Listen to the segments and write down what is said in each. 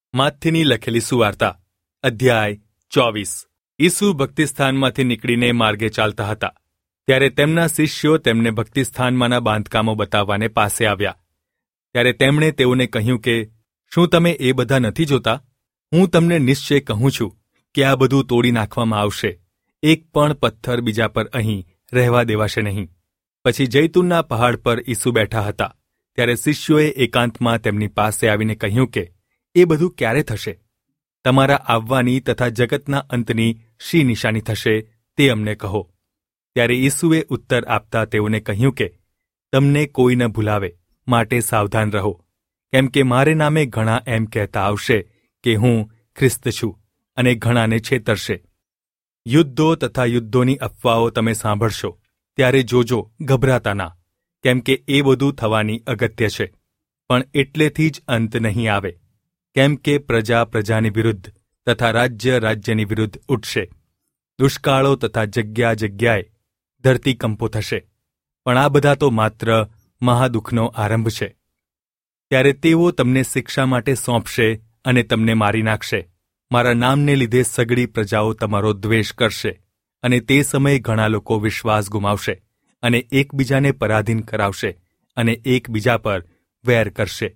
માથીની લખેલી સુવાર્તા અધ્યાય 24। ઈસુ ભક્તિસ્થાનમાંથી નીકળીને માર્ગે ચાલતા હતા ત્યારે તેમના શિષ્યો તેમને ભક્તિસ્થાનમાંના બાંધકામો બતાવવાને પાસે આવ્યા। ત્યારે તેમણે તેઓને કહ્યું કે શું તમે એ બધા નથી જોતા? હું તમને નિશ્ચય કહું છું કે આ બધું તોડી નાખવામાં આવશે, એક પણ પથ્થર બીજા પર અહીં રહેવા દેવાશે નહીં। પછી જૈતુનના પહાડ પર ઈસુ બેઠા હતા ત્યારે શિષ્યોએ એકાંતમાં તેમની પાસે આવીને કહ્યું કે એ બધું ક્યારે થશે? તમારા આવવાની તથા જગતના અંતની શી નિશાની થશે તે અમને કહો। ત્યારે ઈસુએ ઉત્તર આપતા તેઓને કહ્યું કે તમને કોઈ ન ભૂલાવે માટે સાવધાન રહો, કેમ કે મારે નામે ઘણા એમ કહેતા આવશે કે હું ખ્રિસ્ત છું અને ઘણાને છેતરશે। યુદ્ધો તથા યુદ્ધોની અફવાઓ તમે સાંભળશો ત્યારે જોજો, ગભરાતા ના, કેમ કે એ બધું થવાની અગત્ય છે, પણ એટલેથી જ અંત નહીં આવે। કેમ કે પ્રજા પ્રજાની વિરુદ્ધ તથા રાજ્ય રાજ્યની વિરુદ્ધ ઉઠશે, દુષ્કાળો તથા જગ્યા જગ્યાએ ધરતીકંપો થશે, પણ આ બધા તો માત્ર મહાદુઃખનો આરંભ છે। ત્યારે તેઓ તમને શિક્ષા માટે સોંપશે અને તમને મારી નાખશે। મારા નામને લીધે સઘળી પ્રજાઓ તમારો દ્વેષ કરશે અને તે સમયે ઘણા લોકો વિશ્વાસ ગુમાવશે અને એકબીજાને પરાધીન કરાવશે અને એકબીજા પર વેર કરશે।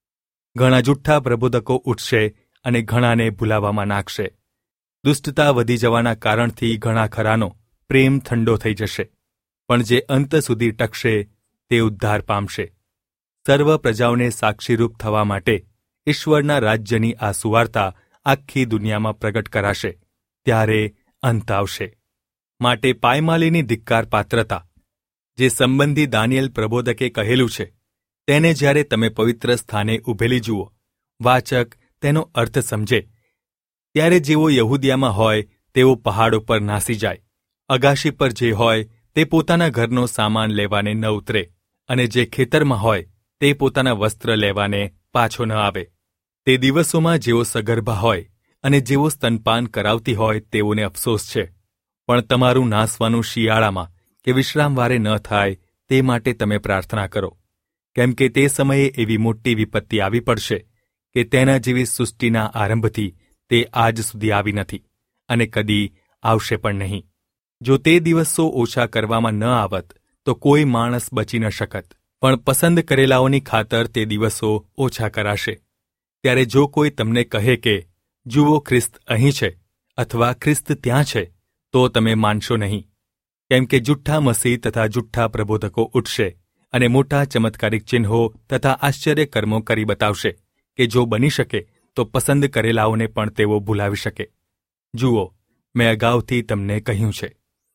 ઘણા જુઠ્ઠા પ્રબોધકો ઉઠશે અને ઘણાને ભૂલાવામાં નાખશે। દુષ્ટતા વધી જવાના કારણથી ઘણા ખરાનો પ્રેમ ઠંડો થઈ જશે, પણ જે અંત સુધી ટકશે તે ઉદ્ધાર પામશે। સર્વ પ્રજાઓને સાક્ષીરૂપ થવા માટે ઈશ્વરના રાજ્યની આ સુવાર્તા આખી દુનિયામાં પ્રગટ કરાશે, ત્યારે અંત આવશે। માટે પાયમાલીની ધિક્કાર પાત્રતા, જે સંબંધી દાનિયેલ પ્રબોધકે કહેલું છે, તેને જ્યારે તમે પવિત્ર સ્થાને ઊભેલી જુઓ, વાચક તેનો અર્થ સમજે, ત્યારે જેઓ યહૂદિયામાં હોય તેઓ પહાડો પર નાસી જાય, અગાશી પર જે હોય તે પોતાના ઘરનો સામાન લેવાને ન ઉતરે, અને જે ખેતરમાં હોય તે પોતાના વસ્ત્ર લેવાને પાછો ન આવે। તે દિવસોમાં જેઓ સગર્ભા હોય અને જેઓ સ્તનપાન કરાવતી હોય તેઓને અફસોસ છે, પણ તમારું નાસવાનું શિયાળામાં કે વિશ્રામવારે ન થાય તે માટે તમે પ્રાર્થના કરો, કેમ કે તે સમયે એવી મોટી વિપત્તિ આવી પડશે કે તેના જેવી સૃષ્ટિના આરંભથી તે આજ સુધી આવી નથી અને કદી આવશે પણ નહીં। જો તે દિવસો ઓછા કરવામાં ન આવત તો કોઈ માણસ બચી ન શકત, પણ પસંદ કરેલાઓની ખાતર તે દિવસો ઓછા કરાશે। ત્યારે જો કોઈ તમને કહે કે જુઓ ખ્રિસ્ત અહીં છે અથવા ખ્રિસ્ત ત્યાં છે, તો તમે માનશો નહીં, કેમ કે જુઠ્ઠા મસીહ તથા જુઠ્ઠા પ્રબોધકો ઉઠશે અને મોટા ચમત્કારિક ચિહ્નો તથા આશ્ચર્ય કર્મો કરી બતાવશે કે જો બની શકે તો પસંદ કરેલાઓને પણ તેઓ ભૂલાવી શકે। જુઓ, મેં અગાઉથી તમને કહ્યું છે।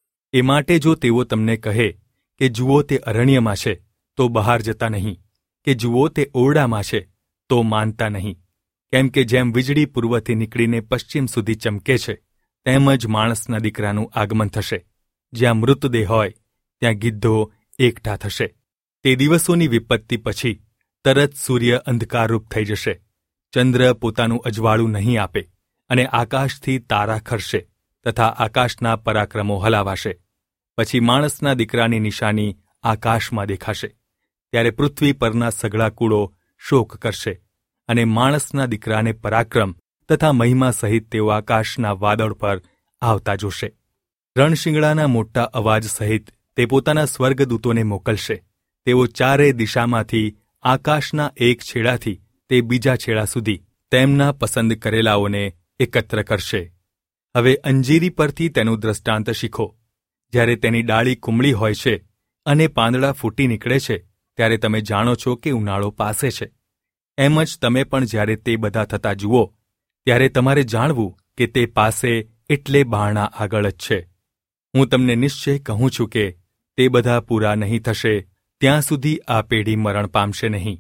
એ માટે જો તેઓ તમને કહે કે જુઓ તે અરણ્યમાં છે, તો બહાર જતા નહીં, કે જુઓ તે ઓરડામાં છે, તો માનતા નહીં। કેમ કે જેમ વીજળી પૂર્વથી નીકળીને પશ્ચિમ સુધી ચમકે છે, તેમ જ માણસના દીકરાનું આગમન થશે। જ્યાં મૃતદેહ હોય ત્યાં ગીદ્ધો એકઠા થશે। તે દિવસોની વિપત્તિ પછી તરત સૂર્ય અંધકારરૂપ થઈ જશે, ચંદ્ર પોતાનું અજવાળું નહીં આપે, અને આકાશથી તારા ખરશે તથા આકાશના પરાક્રમો હલાવાશે। પછી માણસના દીકરાની નિશાની આકાશમાં દેખાશે, ત્યારે પૃથ્વી પરના સઘળા કુળો શોક કરશે, અને માણસના દીકરાને પરાક્રમ તથા મહિમા સહિત તેઓ આકાશના વાદળ પર આવતા જોશે। રણશિંગડાના મોટા અવાજ સહિત તે પોતાના સ્વર્ગદૂતોને મોકલશે, તેઓ ચારે દિશામાંથી આકાશના એક છેડાથી તે બીજા છેડા સુધી તેમના પસંદ કરેલાઓને એકત્ર કરશે। હવે અંજીરી પરથી તેનું દ્રષ્ટાંત શીખો। જ્યારે તેની ડાળી કુમળી હોય છે અને પાંદડા ફૂટી નીકળે છે, ત્યારે તમે જાણો છો કે ઉનાળો પાસે છે। એમ જ તમે પણ જ્યારે તે બધા થતા જુઓ, ત્યારે તમારે જાણવું કે તે પાસે એટલે બારણા આગળ જ છે। હું તમને નિશ્ચય કહું છું કે તે બધા પૂરા નહીં થશે ત્યાં સુધી આ પેઢી મરણ પામશે નહીં।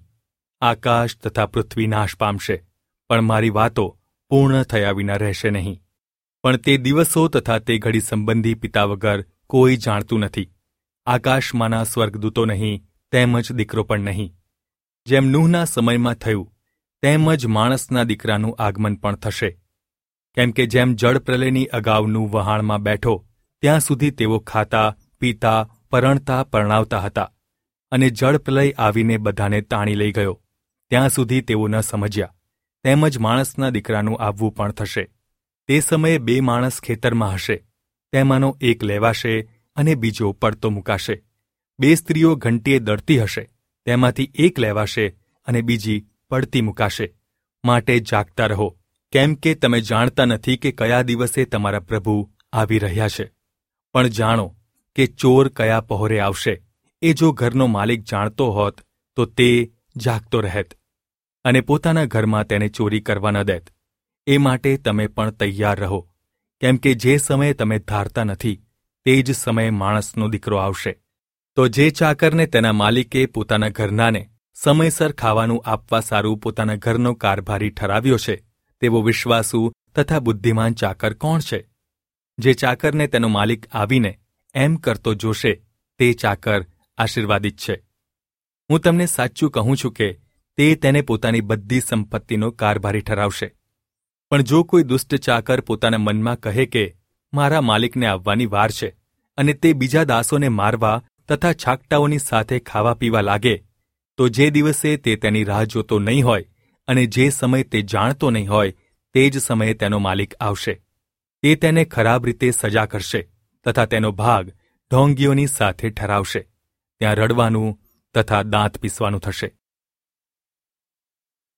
આકાશ તથા પૃથ્વી નાશ પામશે, પણ મારી વાતો પૂર્ણ થયા વિના રહેશે નહીં। પણ તે દિવસો તથા તે ઘડી સંબંધી પિતા વગર કોઈ જાણતું નથી, આકાશમાંના સ્વર્ગદૂતો નહીં, તેમજ દીકરો પણ નહીં। જેમ નૂહના સમયમાં થયું તેમ જ માણસના દીકરાનું આગમન પણ થશે। કેમ કે જેમ જળપ્રલયની અગાઉનું વહાણમાં બેઠો ત્યાં સુધી તેઓ ખાતા પીતા પરણતા પરણાવતા હતા, અને જળપ્રલય આવીને બધાને તાણી લઈ ગયો, ત્યાં સુધી તેઓ ન સમજ્યા, તેમ જ માણસના દીકરાનું આવવું પણ થશે. તે સમયે 2 માણસ ખેતરમાં હશે, તેમાંનો એક લેવાશે અને બીજો પડતો મૂકાશે. 2 સ્ત્રીઓ ઘંટીએ દળતી હશે, તેમાંથી એક લેવાશે અને બીજી પડતી મૂકાશે. માટે જાગતા રહો, કેમ કે તમે જાણતા નથી કે કયા દિવસે તમારા પ્રભુ આવી રહ્યા છે. પણ જાણો કે ચોર કયા પહોરે આવશે. એ જો ઘરનો માલિક જાણતો હોત તો તે જાગતો રહેત અને પોતાના ઘરમાં તેને ચોરી કરવા ન દેત. એ માટે તમે પણ તૈયાર રહો, કેમ કે જે સમયે તમે ધારતા નથી તે જ સમયે માણસનો દીકરો આવશે. તો જે ચાકરને તેના માલિકે પોતાના ઘરનાને સમયસર ખાવાનું આપવા સારું પોતાના ઘરનો કારભારી ઠરાવ્યો છે, તેવો વિશ્વાસુ તથા બુદ્ધિમાન ચાકર કોણ છે? જે ચાકરને તેનો માલિક આવીને એમ કરતો જોશે તે ચાકર આશીર્વાદિત છે. હું તમને સાચું કહું છું કે તે તેને પોતાની બધી સંપત્તિનો કારભારી ઠરાવશે. પણ જો કોઈ દુષ્ટ ચાકર પોતાના મનમાં કહે કે મારા માલિકને આવવાની વાર છે, અને તે બીજા દાસોને મારવા તથા છાકટાઓની સાથે ખાવા પીવા લાગે, તો જે દિવસે તે તેની રાહ જોતો નહીં હોય અને જે સમય તે જાણતો નહીં હોય તે જ સમયે તેનો માલિક આવશે. તે તેને ખરાબ રીતે સજા કરશે તથા તેનો ભાગ ઢોંગીઓની સાથે ઠરાવશે. ત્યાં રડવાનું તથા દાંત પીસવાનું થશે.